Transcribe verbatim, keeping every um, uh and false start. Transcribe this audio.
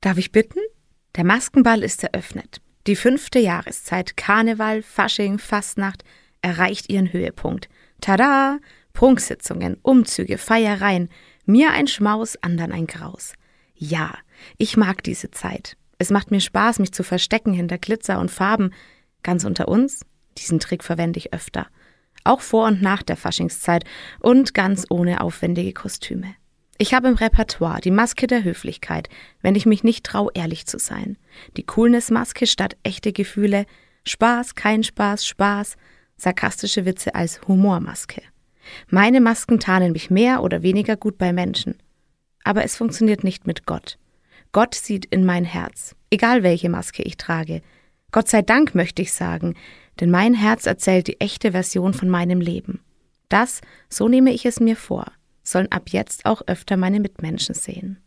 Darf ich bitten? Der Maskenball ist eröffnet. Die fünfte Jahreszeit, Karneval, Fasching, Fastnacht, erreicht ihren Höhepunkt. Tada! Prunksitzungen, Umzüge, Feiereien. Mir ein Schmaus, andern ein Graus. Ja, ich mag diese Zeit. Es macht mir Spaß, mich zu verstecken hinter Glitzer und Farben. Ganz unter uns, diesen Trick verwende ich öfter. Auch vor und nach der Faschingszeit und ganz ohne aufwendige Kostüme. Ich habe im Repertoire die Maske der Höflichkeit, wenn ich mich nicht traue, ehrlich zu sein. Die Coolness-Maske statt echte Gefühle, Spaß, kein Spaß, Spaß, sarkastische Witze als Humormaske. Meine Masken tarnen mich mehr oder weniger gut bei Menschen. Aber es funktioniert nicht mit Gott. Gott sieht in mein Herz, egal welche Maske ich trage. Gott sei Dank möchte ich sagen, denn mein Herz erzählt die echte Version von meinem Leben. Das, so nehme ich es mir vor, sollen ab jetzt auch öfter meine Mitmenschen sehen.